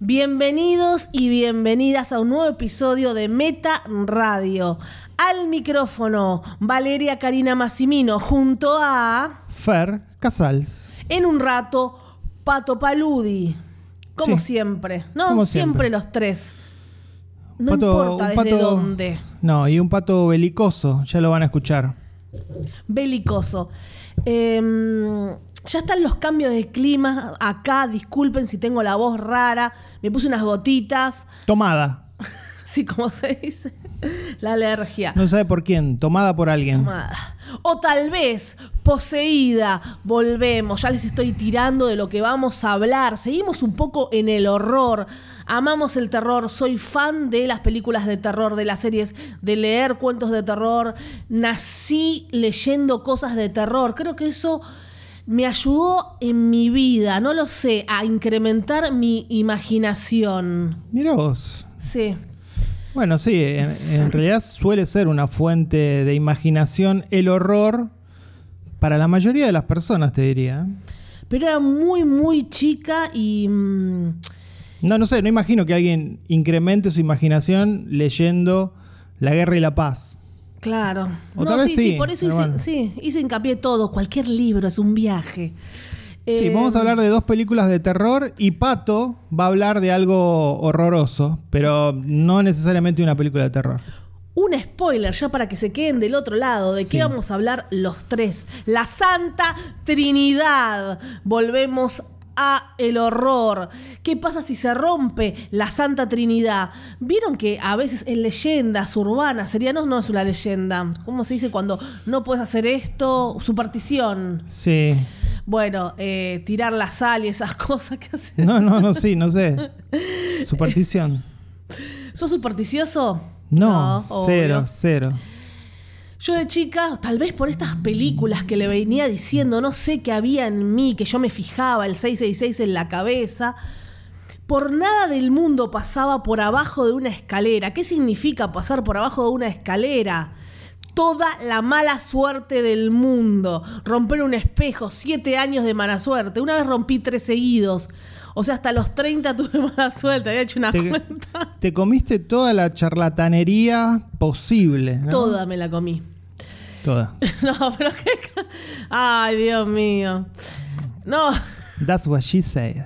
Bienvenidos y bienvenidas a un nuevo episodio de Meta Radio. Al micrófono, Valeria Karina Massimino, junto a... Fer Casals. En un rato, Pato Paludi. Como siempre. No, como siempre los tres. No pato, importa desde dónde. No, y un pato belicoso, ya lo van a escuchar. Belicoso. Ya están los cambios de clima acá. Disculpen si tengo la voz rara. Me puse unas gotitas. Tomada. Sí, como se dice. La alergia. No sabe por quién. Tomada por alguien. Tomada. O tal vez poseída. Volvemos. Ya les estoy tirando de lo que vamos a hablar. Seguimos un poco en el horror. Amamos el terror. Soy fan de las películas de terror, de las series, de leer cuentos de terror. Nací leyendo cosas de terror. Creo que eso me ayudó en mi vida, no lo sé, a incrementar mi imaginación. Mirá vos. Sí. Bueno, sí, en realidad suele ser una fuente de imaginación el horror para la mayoría de las personas, te diría. Pero era muy, muy chica y... No sé, no imagino que alguien incremente su imaginación leyendo La Guerra y la Paz. Claro. O tal vez sí, por eso hice hincapié todo. Cualquier libro es un viaje. Sí, vamos a hablar de dos películas de terror y Pato va a hablar de algo horroroso, pero no necesariamente una película de terror. Un spoiler ya para que se queden del otro lado. ¿De qué vamos a hablar los tres? La Santa Trinidad. Volvemos a el horror. ¿Qué pasa si se rompe la Santa Trinidad? ¿Vieron que a veces en leyendas urbanas, no es una leyenda, ¿cómo se dice cuando no puedes hacer esto? Superstición. Sí. Bueno, tirar la sal y esas cosas que haces. No sé. Superstición. ¿Sos supersticioso? No, obvio. cero. Yo de chica, tal vez por estas películas que le venía diciendo, no sé qué había en mí, que yo me fijaba el 666 en la cabeza, por nada del mundo pasaba por abajo de una escalera. ¿Qué significa pasar por abajo de una escalera? Toda la mala suerte del mundo. Romper un espejo, 7 años de mala suerte. Una vez rompí 3 seguidos. O sea, hasta los 30 tuve mala suerte. Había hecho una cuenta. Te comiste toda la charlatanería posible, ¿no? Toda me la comí. Toda. No, pero qué... Ay, Dios mío. No. That's what she said.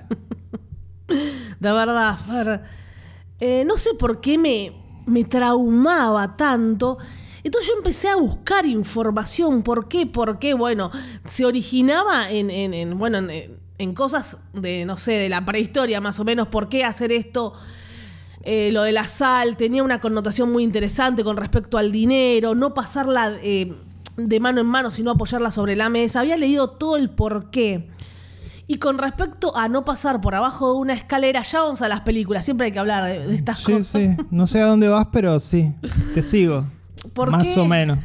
De verdad, Fer. No sé por qué me traumaba tanto. Entonces yo empecé a buscar información. ¿Por qué? Porque, bueno, se originaba en cosas de, no sé, de la prehistoria más o menos. ¿Por qué hacer esto? Lo de la sal tenía una connotación muy interesante con respecto al dinero. No pasarla de mano en mano, sino apoyarla sobre la mesa. Había leído todo el porqué. Y con respecto a no pasar por abajo de una escalera, ya vamos a las películas. Siempre hay que hablar de estas cosas. Sí. No sé a dónde vas, pero sí. Te sigo. ¿Por Más qué? o menos.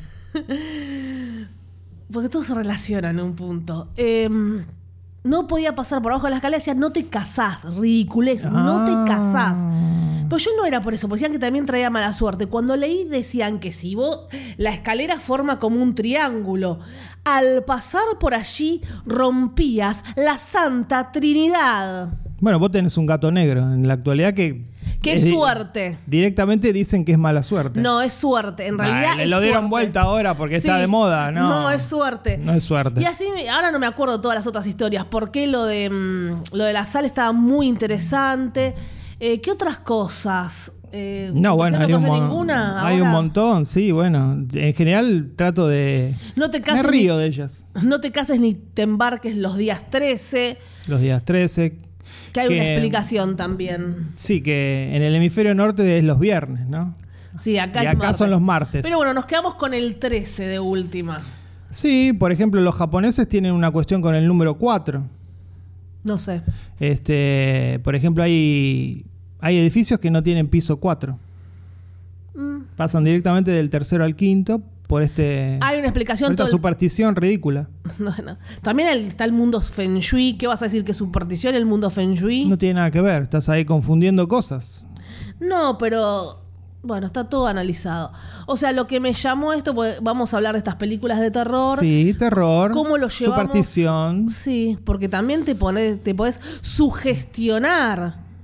Porque todo se relaciona en un punto. No podía pasar por abajo de la escalera. Decía, no te casás, ridiculez, no te casás. Pero yo no era por eso, porque decían que también traía mala suerte. Cuando leí decían que si la escalera forma como un triángulo. Al pasar por allí rompías la Santa Trinidad. Bueno, vos tenés un gato negro en la actualidad que... ¡Qué suerte! Directamente dicen que es mala suerte. No, es suerte. En realidad le es lo dieron suerte. vuelta ahora porque está de moda. No, es suerte. No es suerte. Y así, ahora no me acuerdo todas las otras historias. Porque lo de la sal estaba muy interesante. ¿Qué otras cosas? No, bueno, hay un montón, sí, bueno. En general trato de... me río de ellas. No te cases ni te embarques los días 13. Los días 13. Que hay una explicación también. Sí, que en el hemisferio norte es los viernes, ¿no? Sí, acá y acá son los martes. Pero bueno, nos quedamos con el 13 de última. Sí, por ejemplo, los japoneses tienen una cuestión con el número 4. No sé. Por ejemplo, hay edificios que no tienen piso 4. Pasan directamente del tercero al quinto por hay una explicación. Esta superstición ridícula. No. También está el mundo Feng Shui. ¿Qué vas a decir? ¿Que superstición el mundo Feng Shui? No tiene nada que ver. Estás ahí confundiendo cosas. No, pero... Bueno, está todo analizado. O sea, lo que me llamó esto, pues vamos a hablar de estas películas de terror. Sí, terror. ¿Cómo lo llevamos? Superstición. Sí, porque también te podés sugestionar.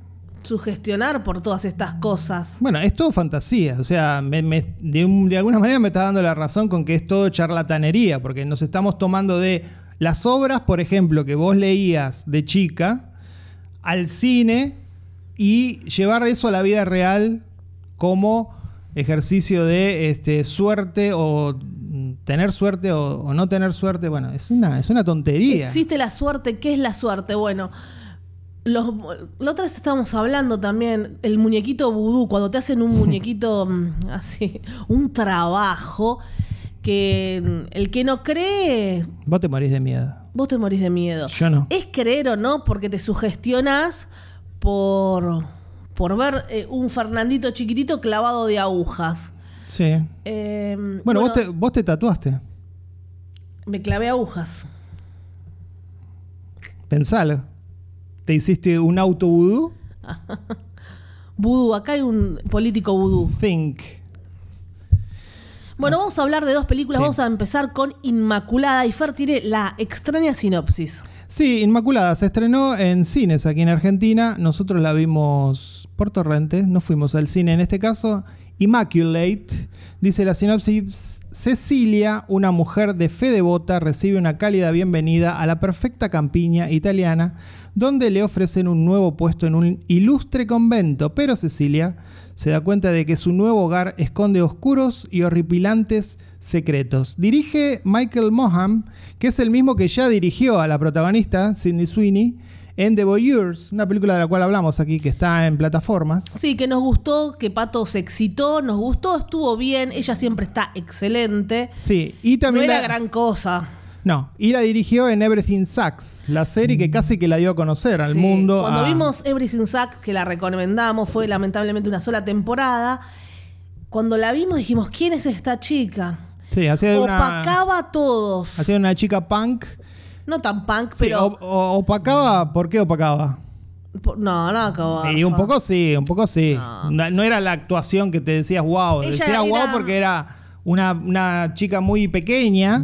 sugestionar por todas estas cosas. Bueno, es todo fantasía. O sea, de alguna manera me está dando la razón con que es todo charlatanería, porque nos estamos tomando de las obras, por ejemplo, que vos leías de chica, al cine y llevar eso a la vida real como ejercicio de suerte o tener suerte o no tener suerte. Bueno, es una tontería. Existe la suerte. ¿Qué es la suerte? Bueno, la otra vez estábamos hablando también, el muñequito vudú, cuando te hacen un muñequito así, un trabajo que el que no cree... Vos te morís de miedo. Vos te morís de miedo. Yo no. Es creer o no, porque te sugestionás por ver un Fernandito chiquitito clavado de agujas. Sí. Bueno, vos te tatuaste. Me clavé agujas. Pensalo. ¿Te hiciste un auto vudú? Vudú, acá hay un político vudú. Think. Bueno, vamos a hablar de dos películas. Sí. Vamos a empezar con Inmaculada. Y Fer tiene la extraña sinopsis. Sí, Inmaculada se estrenó en cines aquí en Argentina. Nosotros la vimos por torrente. No fuimos al cine en este caso. Immaculate. Dice la sinopsis: Cecilia, una mujer de fe devota, recibe una cálida bienvenida a la perfecta campiña italiana, donde le ofrecen un nuevo puesto en un ilustre convento, pero Cecilia se da cuenta de que su nuevo hogar esconde oscuros y horripilantes secretos. Dirige Michael Moham, que es el mismo que ya dirigió a la protagonista, Sydney Sweeney, en The Voyeurs, una película de la cual hablamos aquí, que está en plataformas. Sí, que nos gustó, que Pato se excitó, nos gustó, estuvo bien, ella siempre está excelente. Sí, y también no era gran cosa. No, y la dirigió en Everything Sucks, la serie que casi que la dio a conocer al mundo. Cuando vimos Everything Sucks, que la recomendamos, fue lamentablemente una sola temporada. Cuando la vimos dijimos, ¿quién es esta chica? Sí, opacaba a todos. Hacía una chica punk. No tan punk, Sí, pero... opacaba, ¿por qué opacaba? No acababa. Y un poco sí. No era la actuación que te decías wow. Decía wow porque era una chica muy pequeña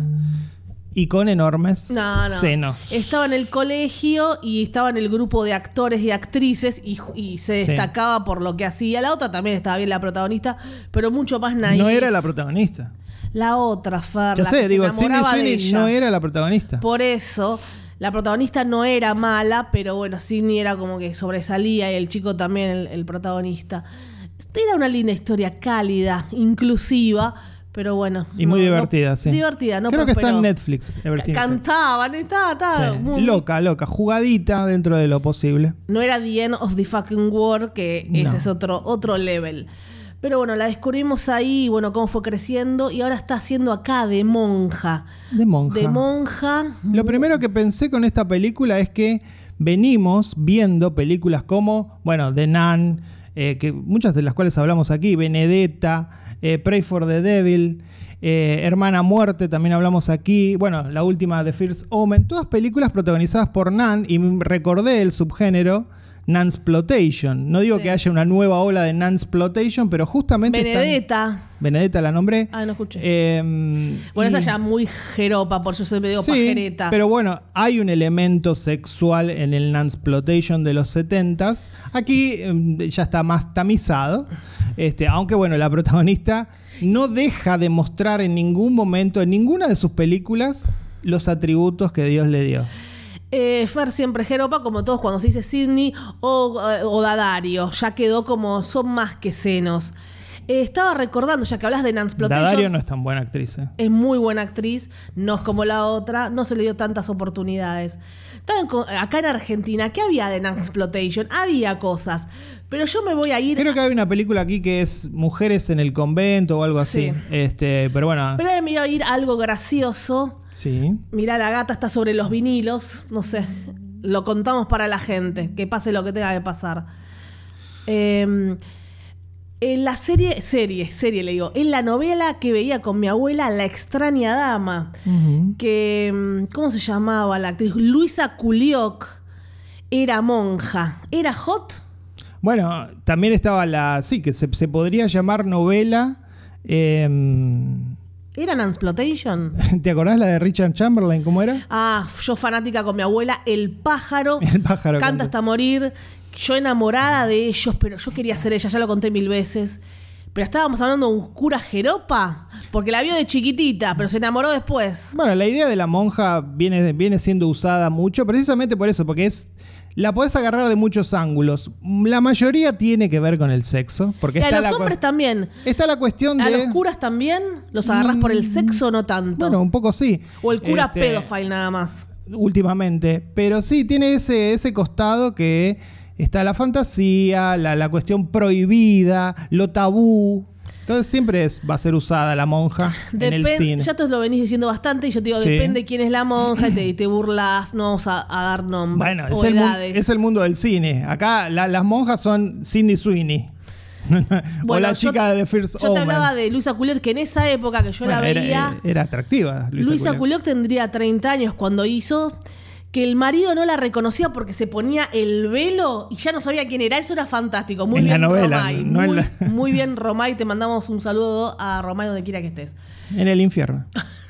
y con enormes senos. Estaba en el colegio y estaba en el grupo de actores y actrices y se destacaba por lo que hacía. La otra también estaba bien, la protagonista, pero mucho más naif. No era la protagonista. La otra, Fer, ya la sé, que digo, se enamoraba Sydney de ella. No era la protagonista. Por eso, la protagonista no era mala, pero bueno, Sydney era como que sobresalía y el chico también, el protagonista. Era una linda historia, cálida, inclusiva, pero bueno. Y muy divertida, sí. Divertida, ¿no? Creo que está en Netflix. Cantaban, estaba sí. muy... Loca, jugadita dentro de lo posible. No era The End of the Fucking World, que ese es otro level. Pero bueno, la descubrimos ahí, bueno, cómo fue creciendo y ahora está haciendo acá de monja. De monja. Lo primero que pensé con esta película es que venimos viendo películas como, bueno, The Nun, que muchas de las cuales hablamos aquí, Benedetta, Pray for the Devil, Hermana Muerte, también hablamos aquí, bueno, la última, The First Omen, todas películas protagonizadas por Nun, y recordé el subgénero Nunsploitation. No digo que haya una nueva ola de Nunsploitation, pero justamente Benedetta la nombré. No escuché. Esa ya muy jeropa, por eso se me digo pajereta. Pero bueno, hay un elemento sexual en el Nunsploitation de los 70s. Aquí ya está más tamizado. Aunque bueno, la protagonista no deja de mostrar en ningún momento, en ninguna de sus películas, los atributos que Dios le dio. Fer siempre jeropa, como todos cuando se dice Sydney o Dadario. Ya quedó como, son más que senos. Estaba recordando, ya que hablas de Nunsploitation. Dadario no es tan buena actriz. Es muy buena actriz, no es como la otra, no se le dio tantas oportunidades. Acá en Argentina, ¿qué había de Nunsploitation? Había cosas, pero yo me voy a ir... Creo que hay una película aquí que es Mujeres en el Convento o algo así. Pero bueno. Pero me iba a ir a algo gracioso. Sí. Mirá, la gata está sobre los vinilos, no sé, lo contamos para la gente, que pase lo que tenga que pasar. En la serie le digo, en la novela que veía con mi abuela, La extraña dama, que, ¿cómo se llamaba la actriz? Luisa Culioc, era monja. ¿Era hot? Bueno, también estaba que se podría llamar novela. ¿Era Nunsploitation? ¿Te acordás la de Richard Chamberlain? ¿Cómo era? Yo fanática con mi abuela, El pájaro. El pájaro Canta hasta morir. yo enamorada de ellos, pero yo quería ser ella, ya lo conté 1000 veces. Pero estábamos hablando de un cura jeropa, porque la vio de chiquitita, pero se enamoró después. Bueno, la idea de la monja viene siendo usada mucho, precisamente por eso, porque la podés agarrar de muchos ángulos. La mayoría tiene que ver con el sexo. Porque Y a los hombres también. Está la cuestión ¿A de... los curas también? ¿Los agarrás por el sexo o no tanto? Bueno, un poco sí. ¿O el cura pedófilo nada más? Últimamente. Pero sí, tiene ese costado que está la fantasía, la cuestión prohibida, lo tabú. Entonces siempre va a ser usada la monja en el cine. Ya te lo venís diciendo bastante y yo te digo, depende quién es la monja y te burlas, no vamos a dar nombres o edades. Es el mundo del cine. Acá las monjas son Sydney Sweeney. O la chica de The First Omen. Yo te hablaba de Luisa Couliot, que en esa época que yo la veía... Era atractiva. Luisa Couliot tendría 30 años cuando hizo... que el marido no la reconocía porque se ponía el velo y ya no sabía quién era. Eso era fantástico. Muy en bien, la novela, Romay. No muy bien, Romay. Te mandamos un saludo a Romay donde quiera que estés. En el infierno.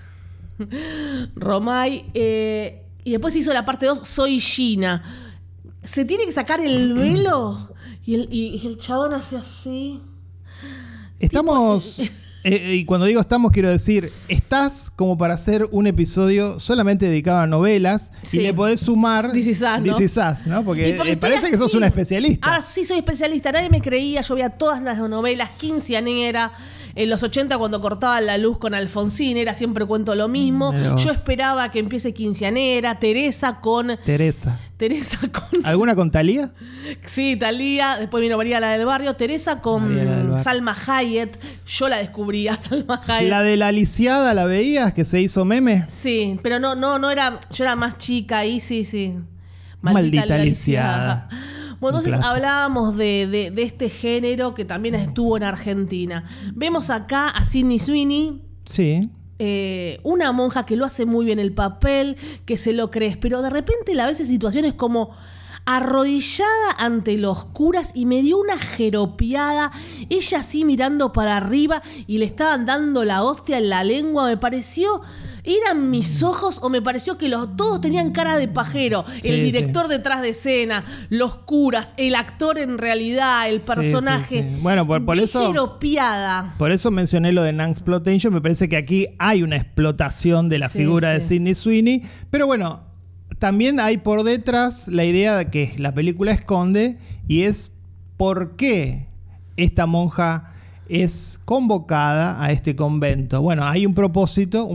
Romay. Y después hizo la parte 2, Soy Gina. Se tiene que sacar el velo y el chabón hace así. Estamos... y cuando digo estamos, quiero decir, estás como para hacer un episodio solamente dedicado a novelas y le podés sumar This Is Us, ¿no? Porque parece que sos una especialista. Ahora sí soy especialista, nadie me creía, yo veía todas las novelas, quinceañera, en los 80 cuando cortaban la luz con Alfonsín, era siempre cuento lo mismo. Yo esperaba que empiece quinceañera, Teresa con... ¿Alguna con Thalía? Sí, Thalía, después vino María la del Barrio, Teresa con Salma Hayek, yo la descubrí a Salma Hayek. ¿La de la lisiada la veías, que se hizo meme? Sí, pero no era, yo era más chica ahí, sí. Maldita lisiada. Bueno, entonces hablábamos de este género que también estuvo en Argentina. Vemos acá a Sydney Sweeney. Sí. Una monja que lo hace muy bien el papel, que se lo crees, pero de repente la ves en situaciones como arrodillada ante los curas y me dio una jeropiada, ella así mirando para arriba y le estaban dando la hostia en la lengua, me pareció... ¿Eran mis ojos o me pareció que todos tenían cara de pajero? El director detrás de escena, los curas, el actor en realidad, el personaje. Sí. Bueno, por eso... Jeropiada. Por eso mencioné lo de Nansploitation. Me parece que aquí hay una explotación de la figura de Sydney Sweeney. Pero bueno, también hay por detrás la idea de que la película esconde y es por qué esta monja es convocada a este convento. Bueno, hay un propósito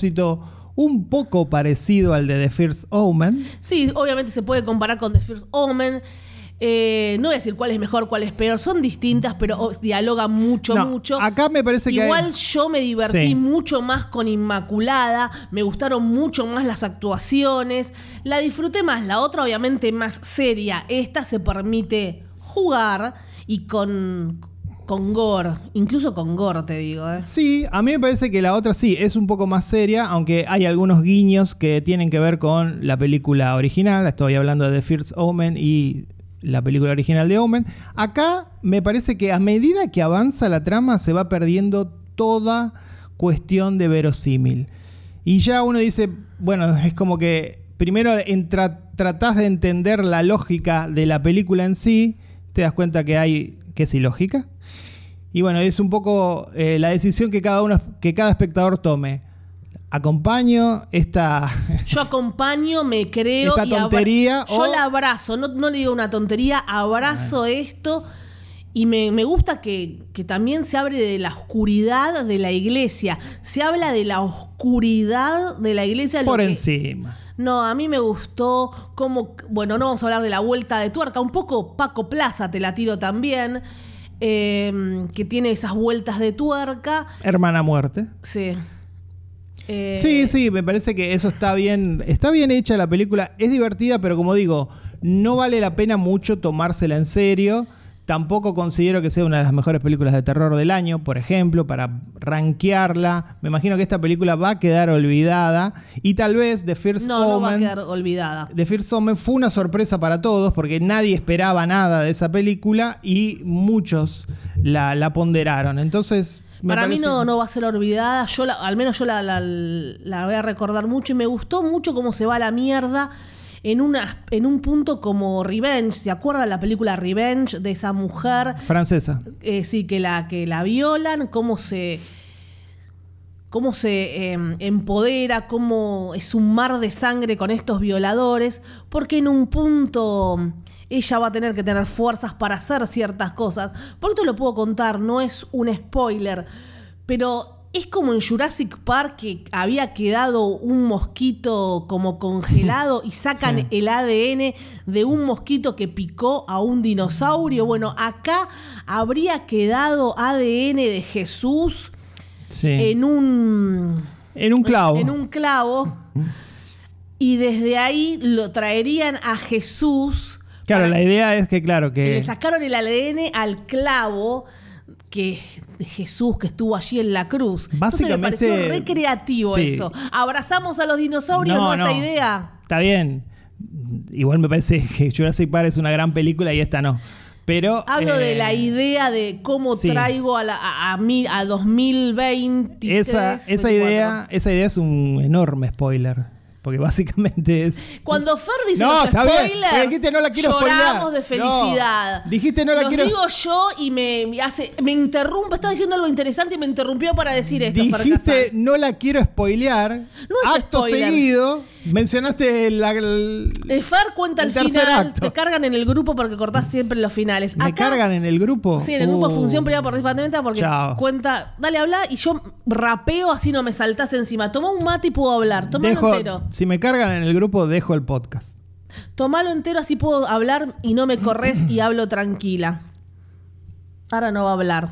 un poco parecido al de The First Omen. Sí, obviamente se puede comparar con The First Omen. No voy a decir cuál es mejor, cuál es peor. Son distintas, pero dialogan mucho. Acá me parece que igual yo me divertí mucho más con Inmaculada. Me gustaron mucho más las actuaciones. La disfruté más. La otra, obviamente, más seria. Esta se permite jugar y con gore, incluso con gore, te digo. Sí, a mí me parece que la otra sí, es un poco más seria, aunque hay algunos guiños que tienen que ver con la película original. Estoy hablando de The First Omen y la película original de Omen. Acá me parece que a medida que avanza la trama se va perdiendo toda cuestión de verosímil. Y ya uno dice, bueno, es como que primero tratás de entender la lógica de la película en sí, te das cuenta que es ilógica. Y bueno, es un poco la decisión que cada espectador tome. Acompaño esta... Yo acompaño, me creo... esta tontería. Yo la abrazo, no le digo una tontería, abrazo esto. Y me gusta que también se hable de la oscuridad de la iglesia. Se habla de la oscuridad de la iglesia. Por encima. No, a mí me gustó como... Bueno, no vamos a hablar de la vuelta de tuerca. Un poco Paco Plaza te la tiro también. Que tiene esas vueltas de tuerca. Hermana Muerte. Sí. Sí, me parece que eso está bien hecha la película. Es divertida, pero como digo, no vale la pena mucho tomársela en serio. Tampoco considero que sea una de las mejores películas de terror del año, por ejemplo, para rankearla. Me imagino que esta película va a quedar olvidada. Y tal vez The First Omen... No va a quedar olvidada. The First Omen fue una sorpresa para todos, porque nadie esperaba nada de esa película y muchos la ponderaron. Entonces... Para mí no va a ser olvidada. Al menos yo la voy a recordar mucho. Y me gustó mucho cómo se va a la mierda en un punto como Revenge. ¿Se acuerdan la película Revenge de esa mujer? Francesa. Sí, que la violan, cómo se empodera, cómo es un mar de sangre con estos violadores, porque en un punto ella va a tener que tener fuerzas para hacer ciertas cosas. Por esto lo puedo contar, no es un spoiler, pero es como en Jurassic Park, que había quedado un mosquito como congelado y sacan el ADN de un mosquito que picó a un dinosaurio. Bueno, acá habría quedado ADN de Jesús en un clavo. En un clavo. Y desde ahí lo traerían a Jesús. Claro, la idea es que, le sacaron el ADN al clavo de Jesús que estuvo allí en la cruz. Básicamente, entonces me pareció re creativo eso. ¿Abrazamos a los dinosaurios? No, esta idea. Está bien. Igual me parece que Jurassic Park es una gran película y esta no. Pero hablo de la idea de cómo traigo a 2020. Esa idea es un enorme spoiler. Porque básicamente es... Cuando Fer dice los spoilers, dijiste, no la quiero lloramos spoilear. De felicidad. No, dijiste no la quiero... Lo digo yo y me interrumpe. Estaba diciendo algo interesante y me interrumpió para decir esto. Dijiste no la quiero spoilear. No es acto spoiler. Seguido mencionaste el Fer cuenta el final. Acto. Te cargan en el grupo porque cortás siempre los finales. ¿Me cargan en el grupo? Sí, en el grupo Función Privada por Participación porque cuenta... Dale, habla y yo rapeo así no me saltás encima. Toma un mate y puedo hablar. Tomalo entero. Si me cargan en el grupo, dejo el podcast. Tomalo entero, así puedo hablar y no me corres y hablo tranquila. Ahora no va a hablar.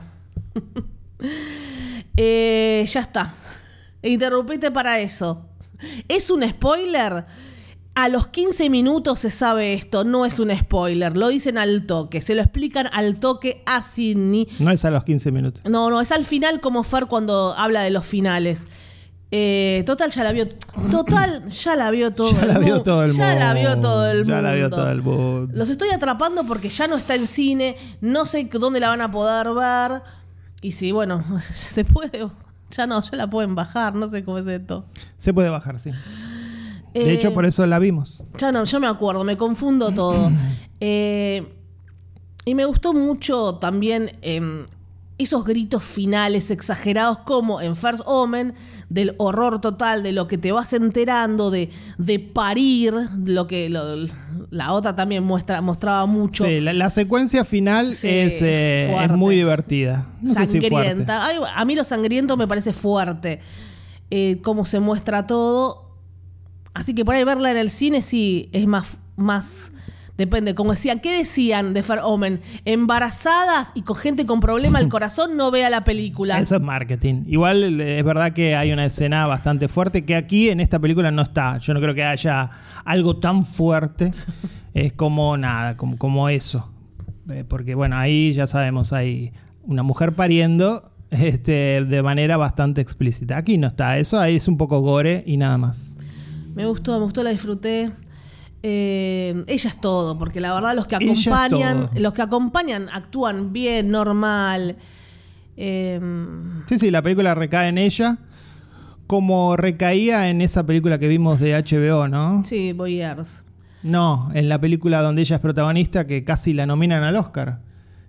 Ya está. Interrumpiste para eso. ¿Es un spoiler? A los 15 minutos se sabe esto. No es un spoiler. Lo dicen al toque. Se lo explican al toque a Sidney. No es a los 15 minutos. No, es al final como Fer cuando habla de los finales. Total, ya la vio. Ya la vio todo el mundo. Ya la vio todo el mundo. Los estoy atrapando porque ya no está en cine. No sé dónde la van a poder ver. Y sí, bueno, se puede. Ya la pueden bajar. No sé cómo es esto. Se puede bajar, sí. De hecho, por eso la vimos. Ya me acuerdo, me confundo todo. Y me gustó mucho también esos gritos finales exagerados como en First Omen, del horror total, de lo que te vas enterando, de parir, la otra también mostraba mucho. Sí, la secuencia final es muy divertida. No sangrienta. Sé si fuerte. A mí lo sangriento me parece fuerte. Cómo se muestra todo. Así que por ahí verla en el cine sí es más depende, como decían. ¿Qué decían de Fair Omen? Embarazadas y con gente con problema al corazón no vea la película. Eso es marketing. Igual es verdad que hay una escena bastante fuerte que aquí en esta película no está. Yo no creo que haya algo tan fuerte. Es como nada, como eso. Porque bueno, ahí ya sabemos, hay una mujer pariendo de manera bastante explícita. Aquí no está eso, ahí es un poco gore y nada más. Me gustó, la disfruté. Ella es todo, porque la verdad los que acompañan actúan bien, normal. Sí, la película recae en ella, como recaía en esa película que vimos de HBO, ¿no? Sí, Boyers. No, en la película donde ella es protagonista, que casi la nominan al Oscar.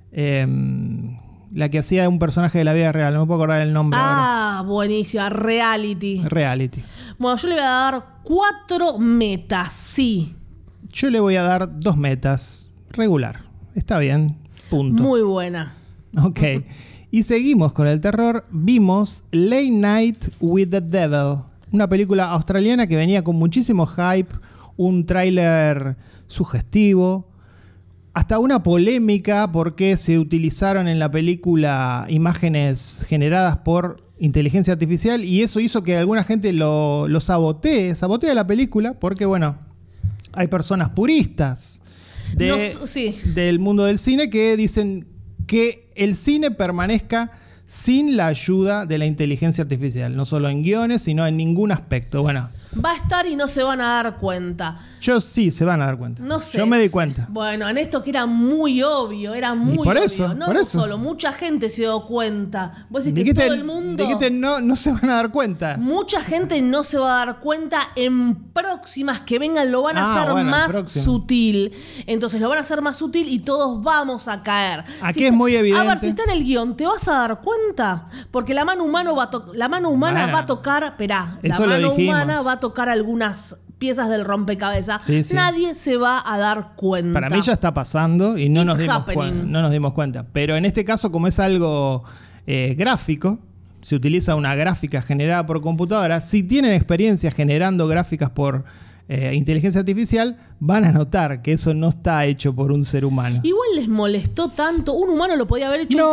La que hacía un personaje de la vida real, no me puedo acordar el nombre ahora. Buenísima, Reality. Bueno, yo le voy a dar 4 metas, sí. Yo le voy a dar 2 metas. Regular. Está bien. Punto. Muy buena. Ok. Y seguimos con el terror. Vimos Late Night with the Devil. Una película australiana que venía con muchísimo hype. Un tráiler sugestivo. Hasta una polémica porque se utilizaron en la película imágenes generadas por inteligencia artificial y eso hizo que alguna gente lo sabotee la película porque, bueno, hay personas puristas del mundo del cine que dicen que el cine permanezca sin la ayuda de la inteligencia artificial, no solo en guiones, sino en ningún aspecto. Bueno, Va a estar y no se van a dar cuenta. Yo sí, se van a dar cuenta. No sé. Yo me di cuenta. Bueno, en esto que era muy obvio, era muy por obvio. eso, No por vos eso. solo, mucha gente se dio cuenta. Vos decís que todo el mundo... no se van a dar cuenta. Mucha gente no se va a dar cuenta. En próximas que vengan lo van a hacer más sutil. Entonces lo van a hacer más sutil y todos vamos a caer. Aquí es muy evidente. A ver, si está en el guión, ¿te vas a dar cuenta? Porque la mano humana va a tocar... Esperá, la mano humana va a tocar algunas piezas del rompecabezas. Sí. Nadie se va a dar cuenta. Para mí ya está pasando y no nos dimos cuenta. Pero en este caso, como es algo gráfico, se utiliza una gráfica generada por computadora. Si tienen experiencia generando gráficas por inteligencia artificial, van a notar que eso no está hecho por un ser humano. Igual les molestó tanto. Un humano lo podía haber hecho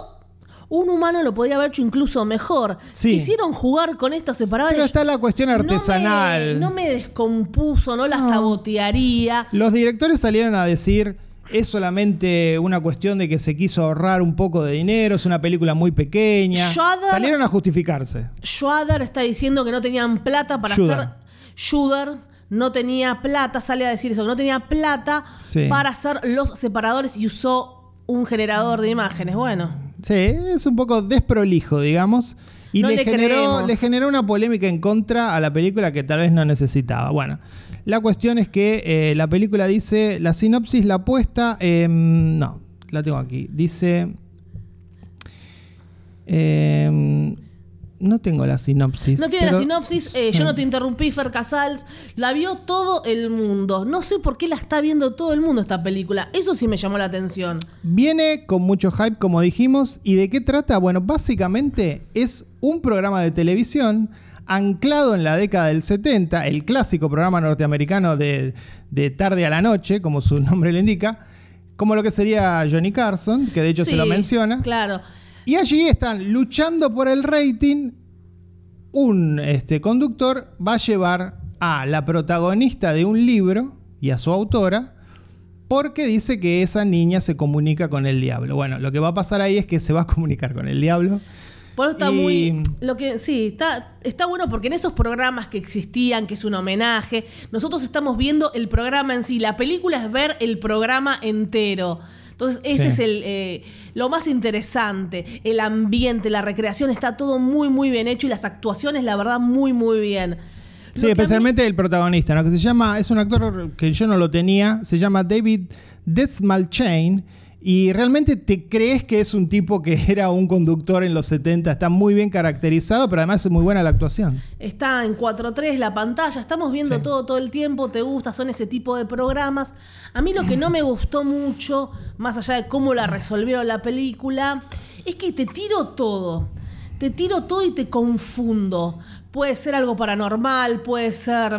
incluso mejor. Sí. Quisieron jugar con estos separadores. Pero está la cuestión artesanal. No me descompuso, no la sabotearía. Los directores salieron a decir: es solamente una cuestión de que se quiso ahorrar un poco de dinero, es una película muy pequeña. Salieron a justificarse. Schrader está diciendo que no tenían plata para hacer... Schrader no tenía plata, sale a decir eso, no tenía plata para hacer los separadores y usó un generador de imágenes. Bueno. Sí, es un poco desprolijo, digamos. Y le generó una polémica en contra a la película que tal vez no necesitaba. Bueno, la cuestión es que la película dice, la sinopsis, la apuesta... no, la tengo aquí. Dice... no tengo la sinopsis. No tiene la sinopsis. Yo no te interrumpí, Fer Casals. La vio todo el mundo. No sé por qué la está viendo todo el mundo esta película. Eso sí me llamó la atención. Viene con mucho hype, como dijimos. ¿Y de qué trata? Bueno, básicamente es un programa de televisión anclado en la década del 70, el clásico programa norteamericano de tarde a la noche, como su nombre lo indica, como lo que sería Johnny Carson, que de hecho se lo menciona. Claro. Y allí están luchando por el rating. Un conductor va a llevar a la protagonista de un libro y a su autora porque dice que esa niña se comunica con el diablo. Bueno, lo que va a pasar ahí es que se va a comunicar con el diablo. Por eso está está bueno porque en esos programas que existían, que es un homenaje, nosotros estamos viendo el programa en sí. La película es ver el programa entero. Entonces ese es lo más interesante. El ambiente, la recreación, está todo muy, muy bien hecho y las actuaciones, la verdad, muy, muy bien. Sí, especialmente el protagonista, ¿no? Que se llama, es un actor que yo no lo tenía, se llama David Dastmalchian. Y realmente te crees que es un tipo que era un conductor en los 70. Está muy bien caracterizado, pero además es muy buena la actuación. Está en 4:3 la pantalla. Estamos viendo todo el tiempo. ¿Te gusta? Son ese tipo de programas. A mí lo que no me gustó mucho, más allá de cómo la resolvieron la película, es que te tiro todo. Te tiro todo y te confundo. Puede ser algo paranormal, puede ser...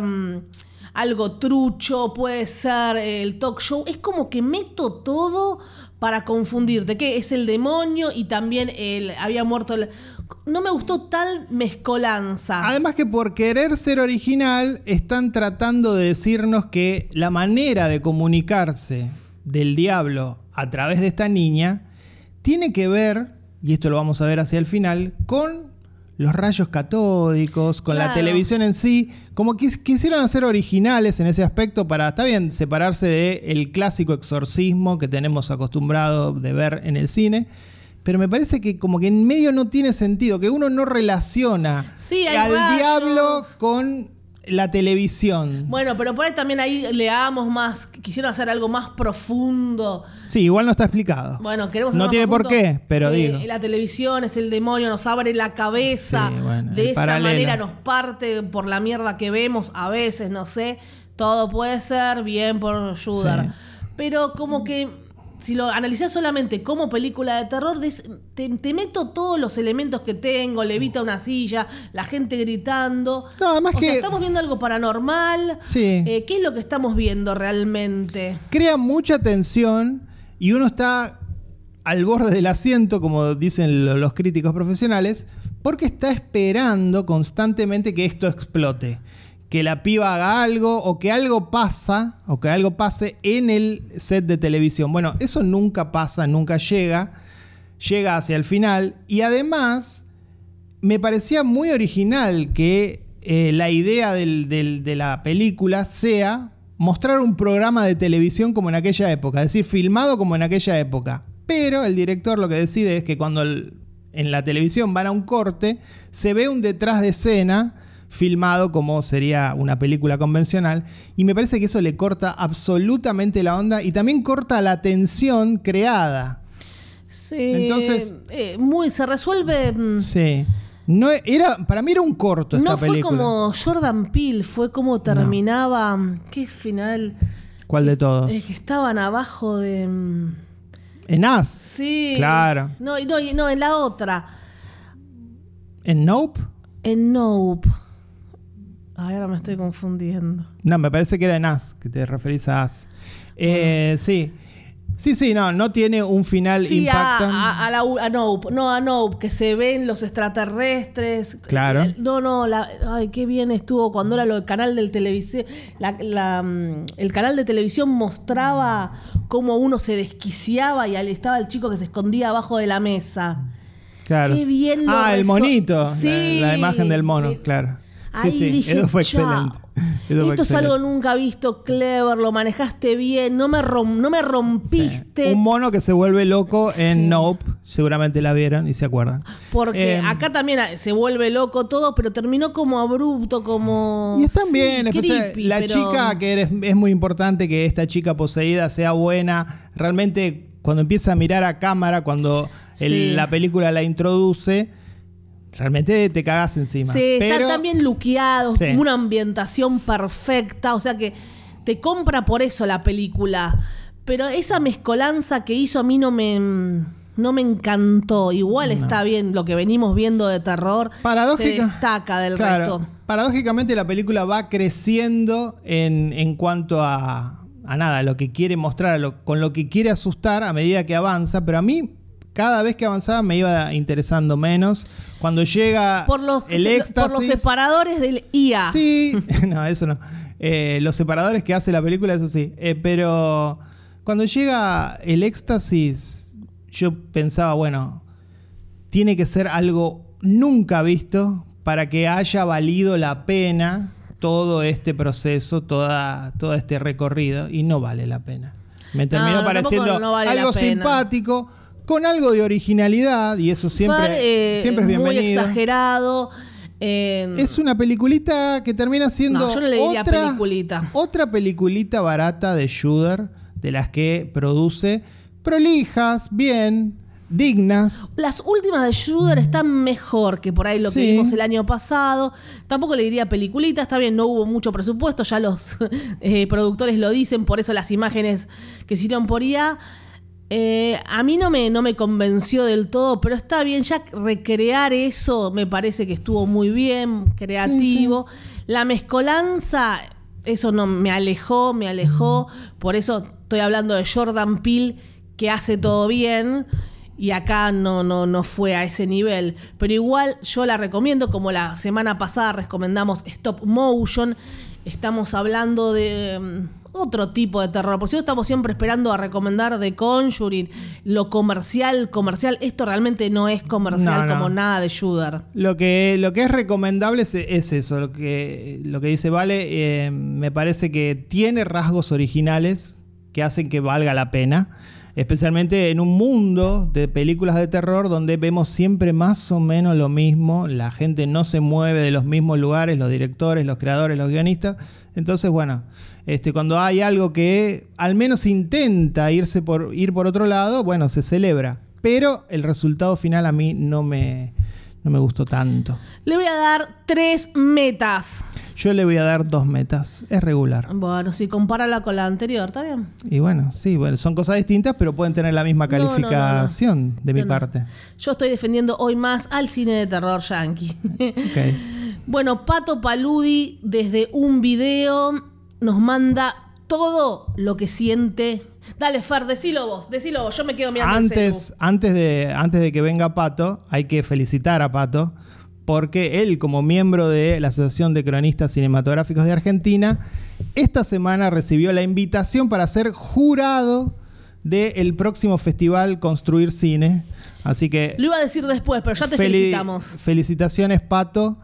algo trucho, puede ser el talk show. Es como que meto todo para confundirte. ¿Qué? Es el demonio y también había muerto el... No me gustó tal mezcolanza. Además que por querer ser original, están tratando de decirnos que la manera de comunicarse del diablo a través de esta niña tiene que ver, y esto lo vamos a ver hacia el final, con los rayos catódicos, con la televisión en sí. Como quisieron hacer originales en ese aspecto para, está bien, separarse del clásico exorcismo que tenemos acostumbrado de ver en el cine. Pero me parece que como que en medio no tiene sentido, que uno no relaciona al diablo con la televisión. Bueno, pero por ahí también le damos más, quisieron hacer algo más profundo. Sí, igual no está explicado. Bueno, queremos no tiene por qué, pero digo. La televisión es el demonio, nos abre la cabeza. Sí, bueno, de esa manera nos parte por la mierda que vemos a veces, no sé. Todo puede ser bien por Schrader. Sí. Pero como que si lo analizás solamente como película de terror, te meto todos los elementos que tengo, levita una silla, la gente gritando. No, además o sea, estamos viendo algo paranormal. Sí. ¿Qué es lo que estamos viendo realmente? Crea mucha tensión y uno está al borde del asiento, como dicen los críticos profesionales, porque está esperando constantemente que esto explote. Que la piba haga algo o que algo pase en el set de televisión. Bueno, eso nunca pasa, nunca llega hacia el final. Y además me parecía muy original que la idea de la película sea mostrar un programa de televisión como en aquella época, es decir, filmado como en aquella época. Pero el director lo que decide es que cuando en la televisión van a un corte, se ve un detrás de escena filmado como sería una película convencional, y me parece que eso le corta absolutamente la onda y también corta la tensión creada. Sí, entonces se resuelve. Sí. No era, para mí era un corto esta película. No fue como Jordan Peele, fue como terminaba. No. ¿Qué final? ¿Cuál de todos? Que estaban abajo de. En Us. Sí. Claro. No, en la otra. ¿En Nope? En Nope. Ay, ahora me estoy confundiendo. No, me parece que era en Us, que te referís a Us. Sí. Sí, no tiene un final impactante. A Nope. No, a Nope, que se ven los extraterrestres. Claro. Ay, qué bien estuvo cuando era el canal del televisión. El canal de televisión mostraba cómo uno se desquiciaba y ahí estaba el chico que se escondía abajo de la mesa. Claro. Qué bien lo el monito. Sí. La imagen del mono, claro. Ahí sí, dije, eso fue excelente. Esto es algo nunca visto, clever, lo manejaste bien, no me rompiste. Sí. Un mono que se vuelve loco en Nope, seguramente la vieron y se acuerdan. Porque acá también se vuelve loco todo, pero terminó como abrupto, como... Y están bien, creepy, la chica, que es muy importante que esta chica poseída sea buena. Realmente, cuando empieza a mirar a cámara, cuando la película la introduce... Realmente te cagas encima. Sí, están también luqueados, una ambientación perfecta, o sea que te compra por eso la película. Pero esa mezcolanza que hizo a mí no me encantó. Igual está bien, lo que venimos viendo de terror se destaca del resto. Paradójicamente la película va creciendo en cuanto a nada, lo que quiere mostrar, con lo que quiere asustar a medida que avanza, pero a mí cada vez que avanzaba me iba interesando menos. Cuando llega el éxtasis... Por los separadores del IA. Sí, no, eso no. Los separadores que hace la película, eso sí. Pero cuando llega el éxtasis, yo pensaba, bueno, tiene que ser algo nunca visto para que haya valido la pena todo este proceso, todo este recorrido, y no vale la pena. Me terminó pareciendo algo simpático, con algo de originalidad, y eso siempre es bienvenido. Muy exagerado. Es una peliculita que termina siendo yo no le diría peliculita. Otra peliculita barata de Shudder, de las que produce, prolijas, bien, dignas. Las últimas de Shudder están mejor que por ahí lo que vimos el año pasado. Tampoco le diría peliculita, está bien, no hubo mucho presupuesto, ya los productores lo dicen, por eso las imágenes que hicieron por IA. A mí no me convenció del todo, pero está bien, ya recrear eso me parece que estuvo muy bien, creativo. Sí. La mezcolanza, eso no me alejó, por eso estoy hablando de Jordan Peele, que hace todo bien, y acá no fue a ese nivel. Pero igual yo la recomiendo, como la semana pasada recomendamos Stop Motion, estamos hablando de... otro tipo de terror, por eso estamos siempre esperando a recomendar The Conjuring, lo comercial, esto realmente no es comercial como nada de Shudder. Lo que es recomendable es eso, lo que dice Vale, me parece que tiene rasgos originales que hacen que valga la pena, especialmente en un mundo de películas de terror donde vemos siempre más o menos lo mismo, la gente no se mueve de los mismos lugares, los directores, los creadores, los guionistas. Entonces, bueno, cuando hay algo que al menos intenta ir por otro lado, bueno, se celebra. Pero el resultado final a mí no me gustó tanto. Le voy a dar 3 metas. Yo le voy a dar 2 metas. Es regular. Bueno, si compárala con la anterior, ¿está bien? Y bueno, sí, son cosas distintas, pero pueden tener la misma calificación de mi parte. Yo estoy defendiendo hoy más al cine de terror yankee. Okay. Bueno, Pato Paludi desde un video nos manda todo lo que siente. Dale, Fer, decilo vos, yo me quedo mirando el celu. Antes de que venga Pato, hay que felicitar a Pato, porque él, como miembro de la Asociación de Cronistas Cinematográficos de Argentina, esta semana recibió la invitación para ser jurado del próximo festival Construir Cine. Así que... Lo iba a decir después, pero ya te felicitamos. Felicitaciones, Pato,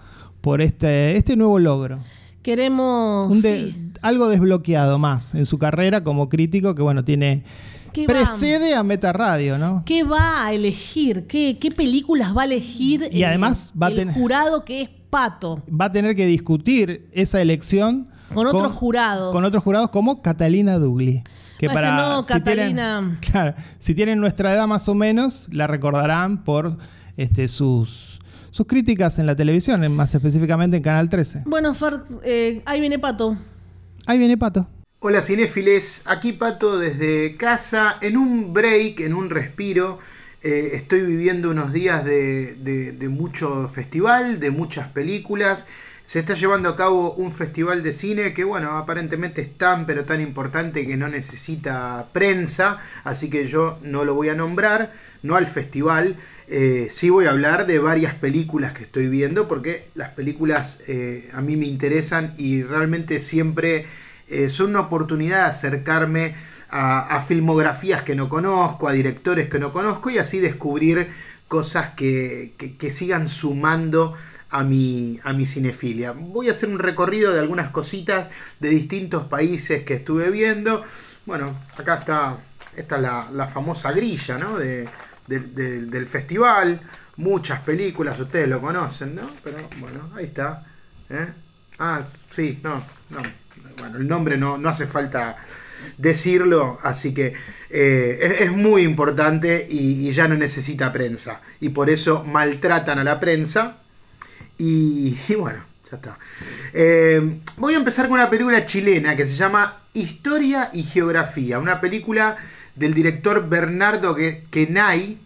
por este nuevo logro. Queremos algo desbloqueado más en su carrera como crítico, que bueno, precede a Meta Radio, ¿no? ¿Qué va a elegir? ¿Qué películas va a elegir y además el jurado que es Pato? Va a tener que discutir esa elección con otros jurados. Con otros jurados como Catalina Dugli. Que Catalina. Si tienen nuestra edad más o menos, la recordarán por sus críticas en la televisión, más específicamente en Canal 13. Bueno, Fer, ahí viene Pato. Ahí viene Pato. Hola cinéfiles, aquí Pato desde casa, en un break, en un respiro. Estoy viviendo unos días de mucho festival, de muchas películas. Se está llevando a cabo un festival de cine que, bueno, aparentemente es tan pero tan importante que no necesita prensa, así que yo no lo voy a nombrar, no al festival. Sí voy a hablar de varias películas que estoy viendo, porque las películas a mí me interesan y realmente siempre son una oportunidad de acercarme a filmografías que no conozco, a directores que no conozco, y así descubrir cosas que sigan sumando a mi cinefilia. Voy a hacer un recorrido de algunas cositas de distintos países que estuve viendo. Bueno, acá esta es la famosa grilla, ¿no? del festival. Muchas películas, ustedes lo conocen, ¿no? Pero bueno, ahí está. Sí, no. Bueno, el nombre no hace falta decirlo, así que es muy importante y ya no necesita prensa. Y por eso maltratan a la prensa. Y bueno, ya está. Voy a empezar con una película chilena que se llama Historia y Geografía. Una película del director Bernardo Quenay,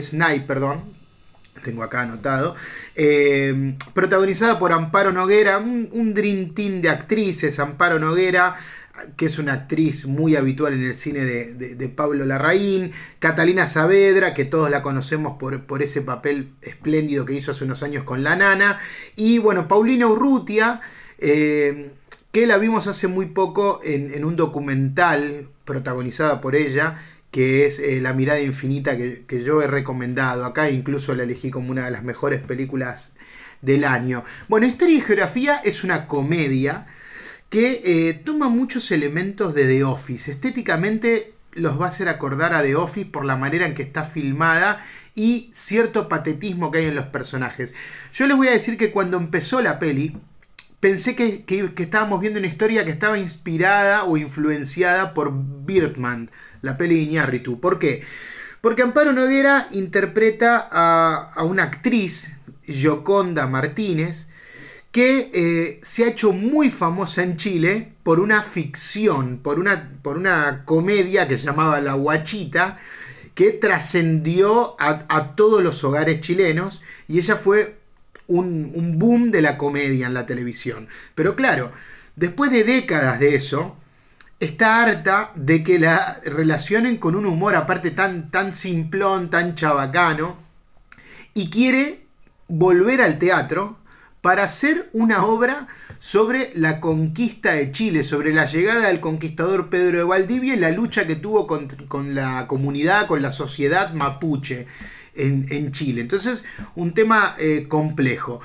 tengo acá anotado, protagonizada por Amparo Noguera, un dream team de actrices. Amparo Noguera, que es una actriz muy habitual en el cine de Pablo Larraín; Catalina Saavedra, que todos la conocemos por ese papel espléndido que hizo hace unos años con La Nana; y bueno, Paulina Urrutia, que la vimos hace muy poco en un documental protagonizada por ella, que es La Mirada Infinita, que yo he recomendado acá, incluso la elegí como una de las mejores películas del año. Bueno, Historia y Geografía es una comedia que toma muchos elementos de The Office. Estéticamente los va a hacer acordar a The Office por la manera en que está filmada y cierto patetismo que hay en los personajes. Yo les voy a decir que cuando empezó la peli, pensé que estábamos viendo una historia que estaba inspirada o influenciada por Birdman, la peli de Iñárritu. ¿Por qué? Porque Amparo Noguera interpreta a una actriz, Gioconda Martínez, que se ha hecho muy famosa en Chile por una ficción, por una comedia que se llamaba La Guachita, que trascendió a todos los hogares chilenos, y ella fue un boom de la comedia en la televisión. Pero claro, después de décadas de eso, está harta de que la relacionen con un humor aparte tan simplón, tan chabacano, y quiere volver al teatro para hacer una obra sobre la conquista de Chile, sobre la llegada del conquistador Pedro de Valdivia y la lucha que tuvo con la comunidad, con la sociedad mapuche en Chile. Entonces, un tema complejo.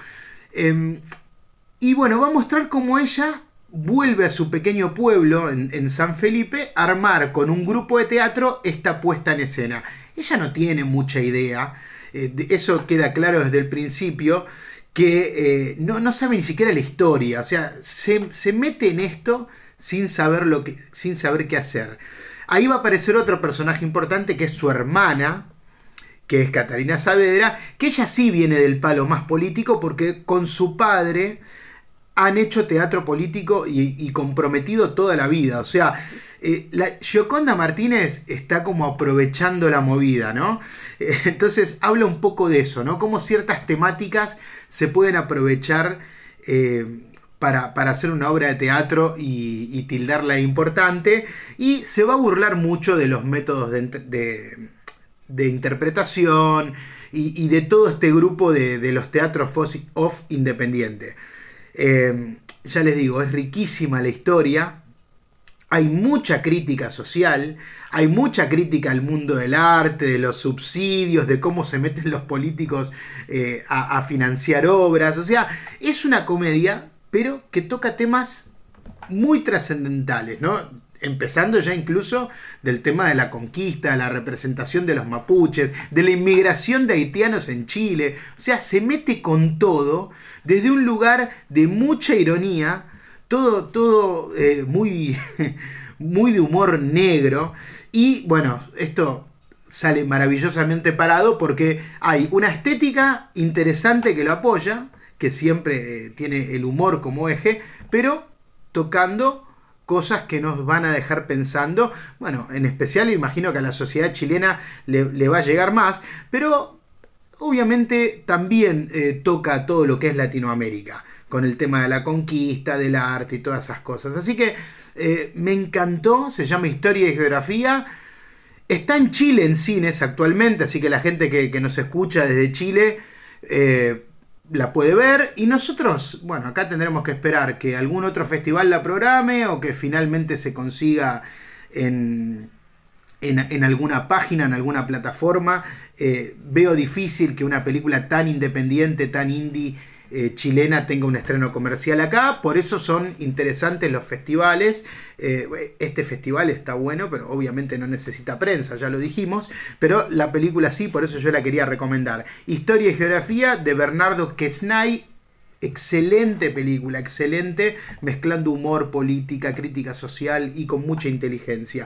Y bueno, va a mostrar cómo ella vuelve a su pequeño pueblo en San Felipe a armar con un grupo de teatro esta puesta en escena. Ella no tiene mucha idea, eso queda claro desde el principio, que no sabe ni siquiera la historia. O sea, se mete en esto sin saber qué hacer. Ahí va a aparecer otro personaje importante, que es su hermana, que es Catalina Saavedra, que ella sí viene del palo más político, porque con su padre han hecho teatro político y comprometido toda la vida. O sea, la Gioconda Martínez está como aprovechando la movida, ¿no? Entonces habla un poco de eso, ¿no? Cómo ciertas temáticas se pueden aprovechar para hacer una obra de teatro y tildarla de importante. Y se va a burlar mucho de los métodos de interpretación y de todo este grupo de los teatros off independiente. Ya les digo, es riquísima la historia. hay mucha crítica social, hay mucha crítica al mundo del arte, de los subsidios, de cómo se meten los políticos a financiar obras. O sea, es una comedia, pero que toca temas muy trascendentales, ¿no? Empezando ya incluso del tema de la conquista, de la representación de los mapuches, de la inmigración de haitianos en Chile. O sea, se mete con todo desde un lugar de mucha ironía, todo muy, muy de humor negro. Y bueno, esto sale maravillosamente parado porque hay una estética interesante que lo apoya, que siempre tiene el humor como eje, pero tocando cosas que nos van a dejar pensando. Bueno, en especial imagino que a la sociedad chilena le va a llegar más, pero obviamente también toca todo lo que es Latinoamérica, con el tema de la conquista, del arte y todas esas cosas. Así que me encantó, se llama Historia y Geografía. Está en Chile en cines actualmente, así que la gente que nos escucha desde Chile la puede ver, y nosotros, bueno, acá tendremos que esperar que algún otro festival la programe o que finalmente se consiga en alguna página, en alguna plataforma. Veo difícil que una película tan independiente, tan indie chilena tenga un estreno comercial acá, por eso son interesantes los festivales. Este festival está bueno, pero obviamente no necesita prensa, ya lo dijimos, pero la película sí, por eso yo la quería recomendar. Historia y Geografía, de Bernardo Quesnay. Excelente película, excelente, mezclando humor, política, crítica social y con mucha inteligencia.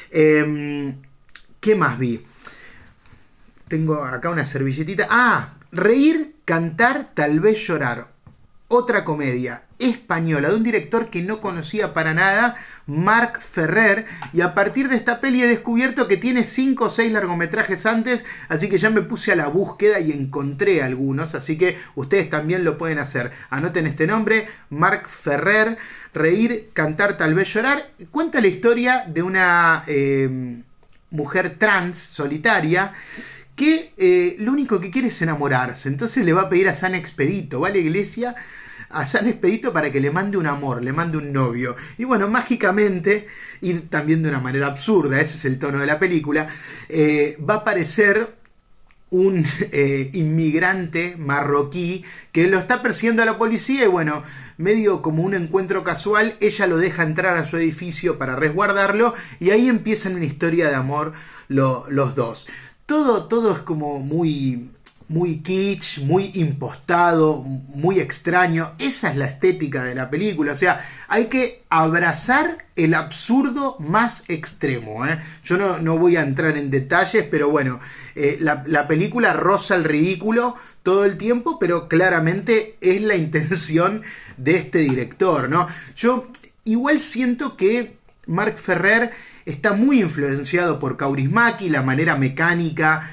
¿Qué más vi? Tengo acá una servilletita. Reír, cantar, tal vez llorar. Otra comedia española de un director que no conocía para nada, Marc Ferrer, y a partir de esta peli he descubierto que tiene 5 o 6 largometrajes antes, así que ya me puse a la búsqueda y encontré algunos, así que ustedes también lo pueden hacer. Anoten este nombre, Marc Ferrer, Reír, cantar, tal vez llorar. Cuenta la historia de una mujer trans solitaria que lo único que quiere es enamorarse. Entonces le va a pedir a San Expedito, va a la iglesia a San Expedito para que le mande un amor, le mande un novio. Y bueno, mágicamente, y también de una manera absurda, ese es el tono de la película, va a aparecer un inmigrante marroquí que lo está persiguiendo a la policía, y bueno, medio como un encuentro casual, ella lo deja entrar a su edificio para resguardarlo, y ahí empiezan una historia de amor los dos. Todo es como muy kitsch, muy impostado, muy extraño. Esa es la estética de la película. O sea, hay que abrazar el absurdo más extremo. Yo no voy a entrar en detalles, pero bueno, la película roza el ridículo todo el tiempo, pero claramente es la intención de este director, ¿no? Yo igual siento que Marc Ferrer está muy influenciado por Kaurismäki, la manera mecánica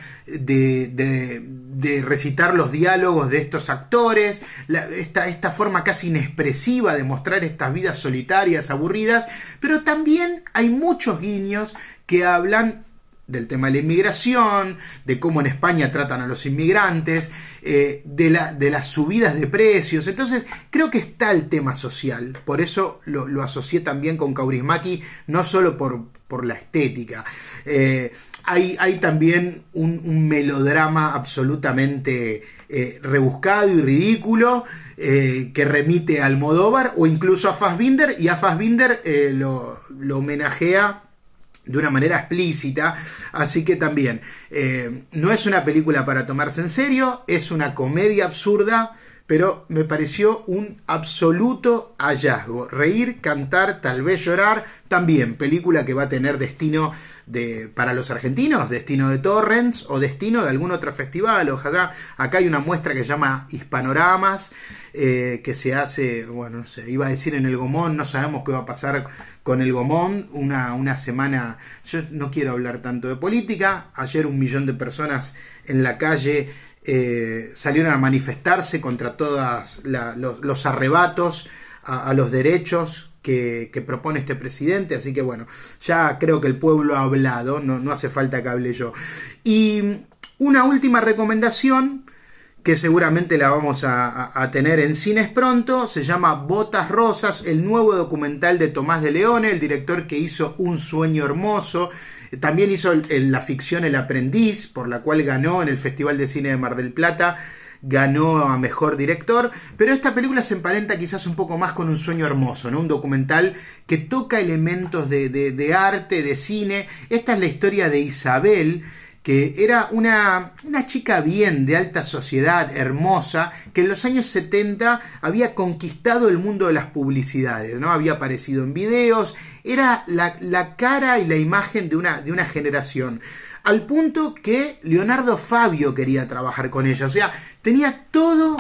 de recitar los diálogos de estos actores, esta forma casi inexpresiva de mostrar estas vidas solitarias, aburridas, pero también hay muchos guiños que hablan del tema de la inmigración, de cómo en España tratan a los inmigrantes, de las subidas de precios. Entonces creo que está el tema social, por eso lo asocié también con Kaurismäki, no solo por la estética. Hay también un melodrama absolutamente rebuscado y ridículo, que remite a Almodóvar o incluso a Fassbinder, y a Fassbinder lo homenajea de una manera explícita, así que también no es una película para tomarse en serio, es una comedia absurda, pero me pareció un absoluto hallazgo. Reír, cantar, tal vez llorar, también película que va a tener destino para los argentinos, destino de Torrents o destino de algún otro festival. Ojalá. Acá hay una muestra que se llama Hispanoramas, que se hace, bueno, no sé, iba a decir en el Gomón, no sabemos qué va a pasar con el Gomón, una semana. Yo no quiero hablar tanto de política. Ayer 1 millón de personas en la calle salieron a manifestarse contra todos los arrebatos a los derechos que propone este presidente, así que bueno, ya creo que el pueblo ha hablado, no hace falta que hable yo. Y una última recomendación que seguramente la vamos a tener en cines pronto. Se llama Botas Rosas, el nuevo documental de Tomás de Leone, el director que hizo Un sueño hermoso. También hizo la ficción El aprendiz, por la cual ganó en el Festival de Cine de Mar del Plata, ganó a Mejor Director, pero esta película se emparenta quizás un poco más con Un sueño hermoso, ¿no? Un documental que toca elementos de arte, de cine. Esta es la historia de Isabel, que era una chica bien, de alta sociedad, hermosa, que en los años 70 había conquistado el mundo de las publicidades, ¿no? Había aparecido en videos, era la cara y la imagen de una generación, al punto que Leonardo Fabio quería trabajar con ella. O sea, tenía todo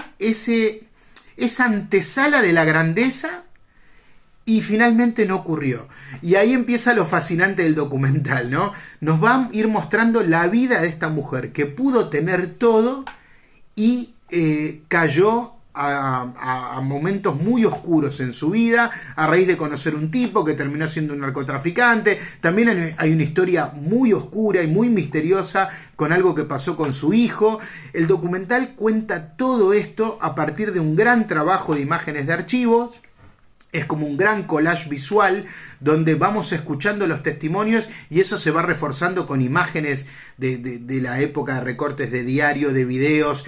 esa antesala de la grandeza, y finalmente no ocurrió. Y ahí empieza lo fascinante del documental, ¿no? Nos va a ir mostrando la vida de esta mujer que pudo tener todo y cayó a momentos muy oscuros en su vida, a raíz de conocer un tipo que terminó siendo un narcotraficante. También hay una historia muy oscura y muy misteriosa con algo que pasó con su hijo. El documental cuenta todo esto a partir de un gran trabajo de imágenes de archivos. Es como un gran collage visual donde vamos escuchando los testimonios y eso se va reforzando con imágenes de la época de recortes de diario, de videos.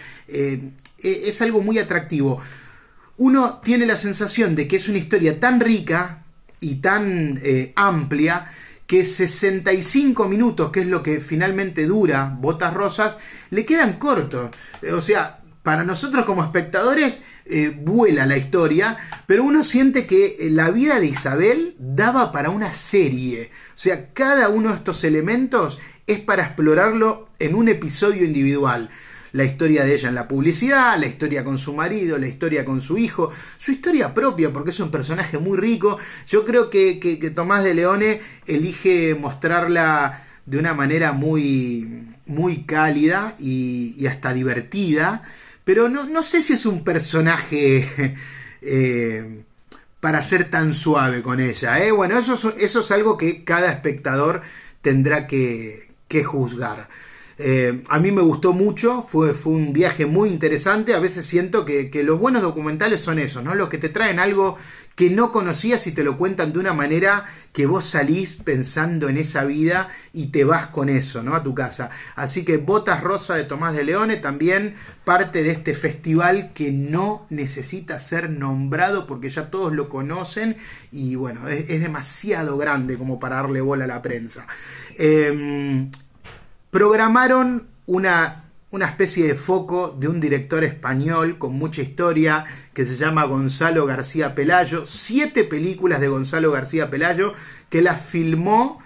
Es algo muy atractivo. Uno tiene la sensación de que es una historia tan rica y tan amplia que 65 minutos, que es lo que finalmente dura Botas Rosas, le quedan cortos. O sea, para nosotros como espectadores vuela la historia, pero uno siente que la vida de Isabel daba para una serie. O sea, cada uno de estos elementos es para explorarlo en un episodio individual. La historia de ella en la publicidad, la historia con su marido, la historia con su hijo, su historia propia, porque es un personaje muy rico. Yo creo que Tomás de Leone elige mostrarla de una manera muy, muy cálida y hasta divertida. Pero no sé si es un personaje para ser tan suave con ella. Bueno, eso es algo que cada espectador tendrá que juzgar. A mí me gustó mucho, fue un viaje muy interesante. A veces siento que los buenos documentales son esos, ¿no? Los que te traen algo que no conocías y te lo cuentan de una manera que vos salís pensando en esa vida y te vas con eso, ¿no? A tu casa. Así que Botas Rosas de Tomás de Leone, también parte de este festival que no necesita ser nombrado porque ya todos lo conocen y bueno, es demasiado grande como para darle bola a la prensa. Programaron una especie de foco de un director español con mucha historia que se llama Gonzalo García Pelayo. 7 películas de Gonzalo García Pelayo que las filmó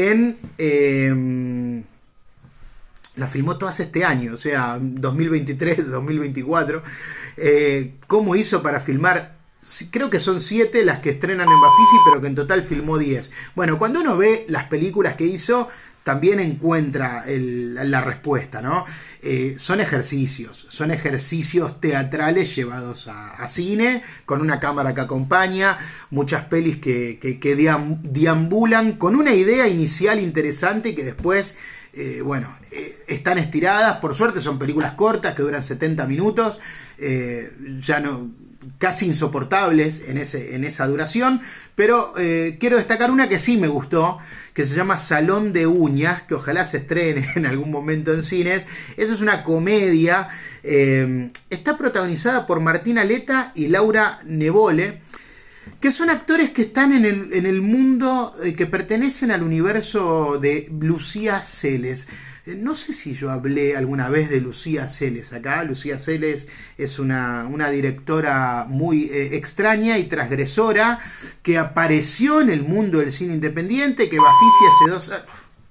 las filmó todas este año, o sea, 2023, 2024. ¿Cómo hizo para filmar? Creo que son 7 las que estrenan en Bafisi, pero que en total filmó 10. Bueno, cuando uno ve las películas que hizo, también encuentra la respuesta, ¿no? Son ejercicios teatrales llevados a cine, con una cámara que acompaña, muchas pelis que deambulan con una idea inicial interesante y que después, están estiradas. Por suerte son películas cortas que duran 70 minutos, ya no... casi insoportables en esa duración, pero quiero destacar una que sí me gustó, que se llama Salón de Uñas, que ojalá se estrene en algún momento en cines. Esa es una comedia, está protagonizada por Martín Aleta y Laura Nevole, que son actores que están en el mundo, que pertenecen al universo de Lucía Celes. No sé si yo hablé alguna vez de Lucía Celes acá. Lucía Celes es una directora muy extraña y transgresora que apareció en el mundo del cine independiente, que Bafisi hace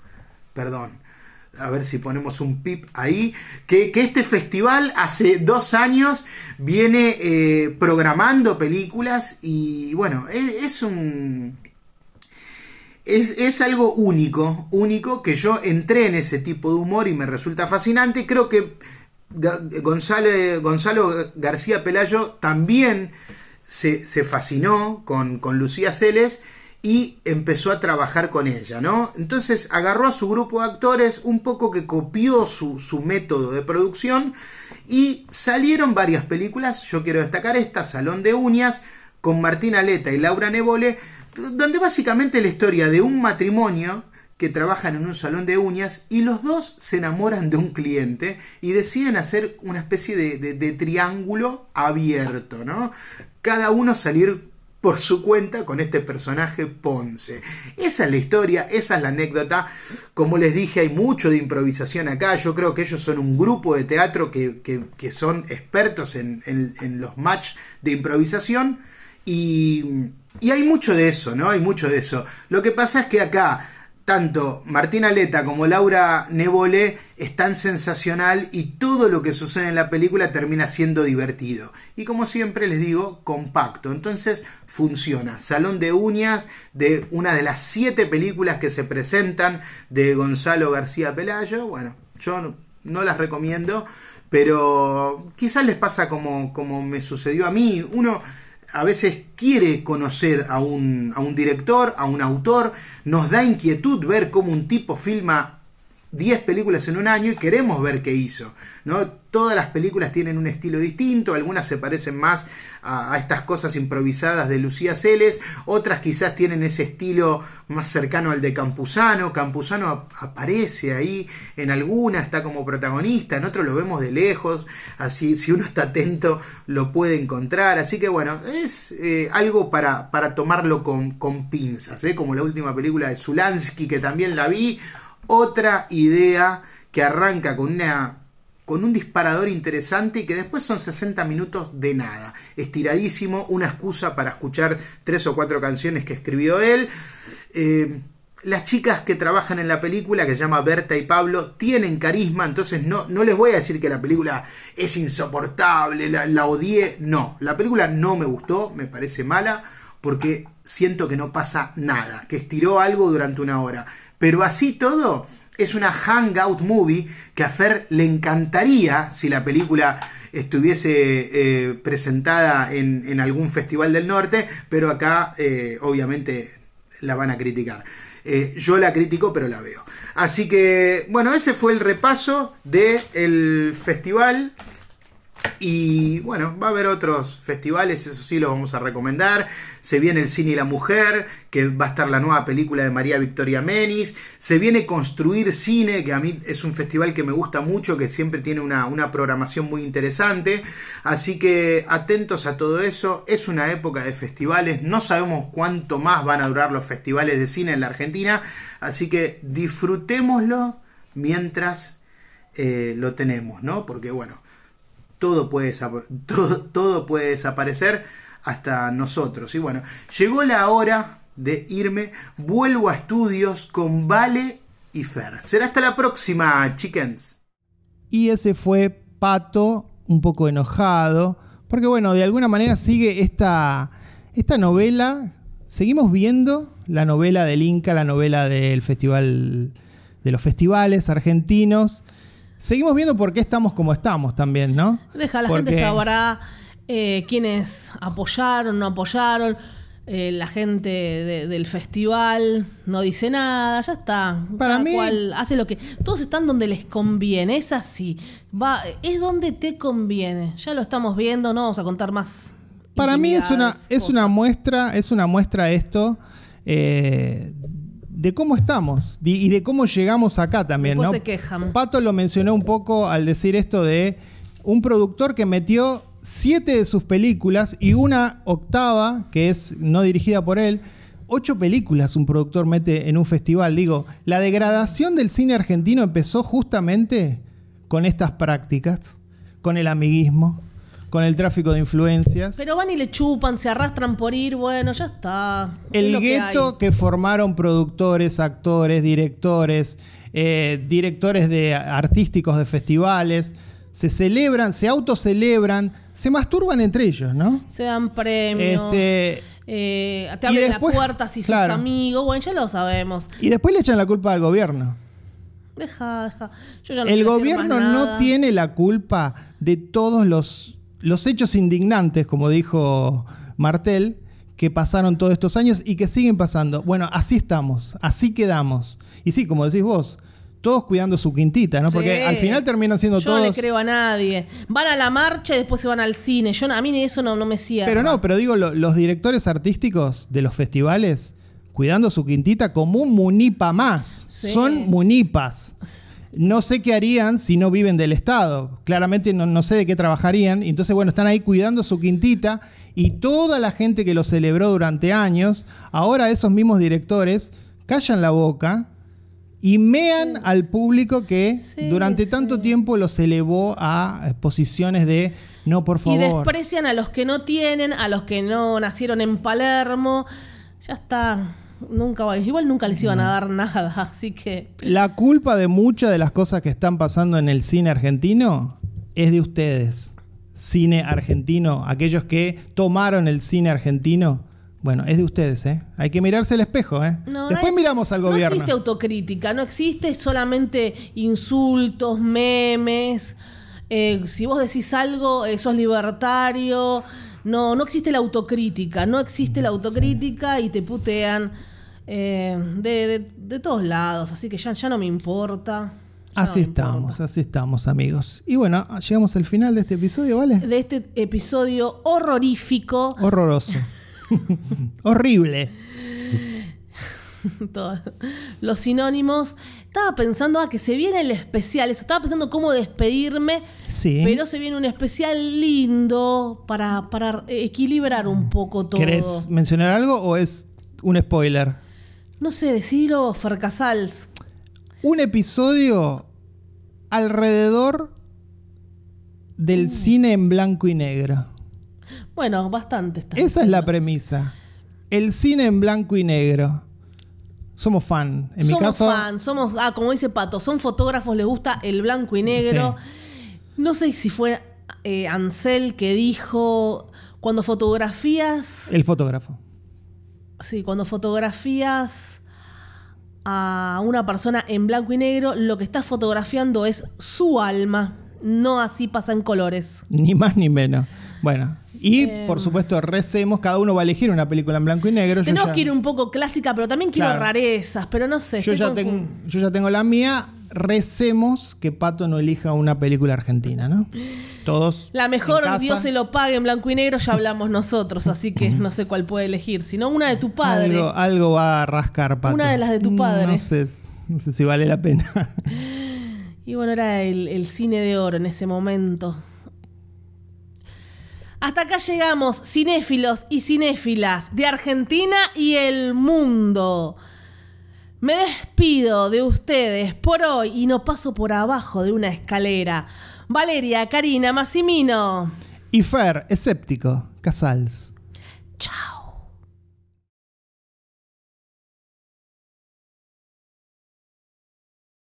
a ver si ponemos un pip ahí, que este festival hace 2 años viene programando películas y bueno, es algo único que yo entré en ese tipo de humor y me resulta fascinante. Creo que Gonzalo García Pelayo también se fascinó con Lucía Celes y empezó a trabajar con ella, ¿no? Entonces agarró a su grupo de actores, un poco que copió su método de producción, y salieron varias películas. Yo quiero destacar esta, Salón de Uñas, con Martín Aleta y Laura Nevole, donde básicamente la historia de un matrimonio que trabajan en un salón de uñas y los dos se enamoran de un cliente y deciden hacer una especie de triángulo abierto, ¿no? Cada uno salir por su cuenta con este personaje Ponce. Esa es la historia, esa es la anécdota. Como les dije, hay mucho de improvisación acá. Yo creo que ellos son un grupo de teatro que son expertos en los match de improvisación, y hay mucho de eso, ¿no? Hay mucho de eso. Lo que pasa es que acá tanto Martín Aleta como Laura Nevole están sensacional, y todo lo que sucede en la película termina siendo divertido. Y como siempre les digo, compacto. Entonces funciona. Salón de Uñas, de una de las 7 películas que se presentan de Gonzalo García Pelayo. Bueno, yo no las recomiendo, pero quizás les pasa como me sucedió a mí. Uno a veces quiere conocer a un director, a un autor, nos da inquietud ver cómo un tipo filma 10 películas en un año y queremos ver qué hizo, ¿no? Todas las películas tienen un estilo distinto, algunas se parecen más a estas cosas improvisadas de Lucía Celes, otras quizás tienen ese estilo más cercano al de Campuzano. Campuzano aparece ahí en alguna, está como protagonista, en otro lo vemos de lejos, así si uno está atento lo puede encontrar. Así que bueno, es algo para tomarlo con pinzas, como la última película de Zulansky, que también la vi. Otra idea que arranca con un disparador interesante y que después son 60 minutos de nada, estiradísimo, una excusa para escuchar 3 o 4 canciones que escribió él. Las chicas que trabajan en la película, que se llama Berta y Pablo, tienen carisma, entonces no les voy a decir que la película es insoportable, la odié. No, la película no me gustó, me parece mala, porque siento que no pasa nada, que estiró algo durante una hora. Pero así todo, es una hangout movie que a Fer le encantaría si la película estuviese presentada en algún festival del norte, pero acá obviamente la van a criticar. Yo la critico, pero la veo. Así que, bueno, ese fue el repaso del festival. Y bueno, va a haber otros festivales, eso sí los vamos a recomendar. Se viene el Cine y la Mujer, que va a estar la nueva película de María Victoria Menis. Se viene Construir Cine, que a mí es un festival que me gusta mucho, que siempre tiene una programación muy interesante. Así que atentos a todo eso. Es una época de festivales, no sabemos cuánto más van a durar los festivales de cine en la Argentina. Así que disfrutémoslo mientras lo tenemos, ¿no? Porque bueno, todo puede desaparecer, hasta nosotros. Y bueno, llegó la hora de irme. Vuelvo a estudios con Vale y Fer. Será hasta la próxima, chickens. Y ese fue Pato, un poco enojado, porque bueno, de alguna manera sigue esta novela. Seguimos viendo la novela del Inca, la novela del festival, de los festivales argentinos. Seguimos viendo por qué estamos como estamos también, ¿no? La gente sabrá quiénes apoyaron, no apoyaron. La gente del festival no dice nada, ya está. Para mí, cual hace lo que. Todos están donde les conviene, es así. Es donde te conviene. Ya lo estamos viendo, no vamos a contar más. Para mí es una muestra esto. De cómo estamos y de cómo llegamos acá también, después ¿no? Se quejan. Pato lo mencionó un poco al decir esto de un productor que metió 7 de sus películas y una octava, que es no dirigida por él. 8 películas un productor mete en un festival. Digo, la degradación del cine argentino empezó justamente con estas prácticas, con el amiguismo, con el tráfico de influencias. Pero van y le chupan, se arrastran por ir, bueno, ya está. El gueto que formaron productores, actores, directores, directores de artísticos de festivales, se celebran, se autocelebran, se masturban entre ellos, ¿no? Se dan premios, te abren la puerta si sos amigo, bueno, ya lo sabemos. Y después le echan la culpa al gobierno. Deja. Yo ya no el gobierno no tiene la culpa de todos los hechos indignantes, como dijo Martel, que pasaron todos estos años y que siguen pasando. Bueno, así estamos, así quedamos. Y sí, como decís vos, todos cuidando su quintita, ¿no? Sí. Porque al final terminan siendo Yo todos... no le creo a nadie. Van a la marcha y después se van al cine. A mí eso no me cierra. Pero digo, los directores artísticos de los festivales cuidando su quintita como un munipa más. Sí. Son munipas. No sé qué harían si no viven del Estado. Claramente no sé de qué trabajarían. Entonces, bueno, están ahí cuidando su quintita y toda la gente que lo celebró durante años, ahora esos mismos directores callan la boca y mean al público que durante tanto tiempo los elevó a posiciones de no, por favor. Y desprecian a los que no tienen, a los que no nacieron en Palermo. Ya está. Igual nunca les iban a dar nada, así que... La culpa de muchas de las cosas que están pasando en el cine argentino es de ustedes. Cine argentino, aquellos que tomaron el cine argentino, bueno, es de ustedes, ¿eh? Hay que mirarse al espejo, ¿eh? Después miramos al gobierno. No existe autocrítica, no existe solamente insultos, memes. Si vos decís algo, sos libertario. No existe la autocrítica, y te putean de todos lados, así que ya no me importa. Así estamos, amigos. Y bueno, llegamos al final de este episodio, ¿vale? De este episodio horrorífico. Horroroso. Horrible. Todos los sinónimos. Estaba pensando que se viene el especial. Estaba pensando cómo despedirme. Sí. Pero se viene un especial lindo para equilibrar un poco todo. ¿Querés mencionar algo o es un spoiler? No sé, decirlo, Farcasals. Un episodio alrededor del cine en blanco y negro. Bueno, bastante. Esa es la premisa. El cine en blanco y negro. Somos fan. En mi caso, somos, como dice Pato, son fotógrafos, les gusta el blanco y negro. Sí. No sé si fue Ansel que dijo, cuando fotografías... El fotógrafo. Sí, cuando fotografías a una persona en blanco y negro, lo que estás fotografiando es su alma. No así pasa en colores. Ni más ni menos. Bueno, y por supuesto recemos, cada uno va a elegir una película en blanco y negro. Tenemos que ir un poco clásica, pero también quiero rarezas, pero no sé. Yo ya tengo la mía. Recemos que Pato no elija una película argentina, ¿no? Todos. La mejor, Dios se lo pague en blanco y negro, ya hablamos nosotros, así que no sé cuál puede elegir, sino una de tu padre. Algo va a rascar, Pato. Una de las de tu padre. No sé si vale la pena. Y bueno, era el cine de oro en ese momento. Hasta acá llegamos, cinéfilos y cinéfilas de Argentina y el mundo. Me despido de ustedes por hoy y no paso por abajo de una escalera. Valeria, Karina, Massimino. Y Fer, escéptico, Casals.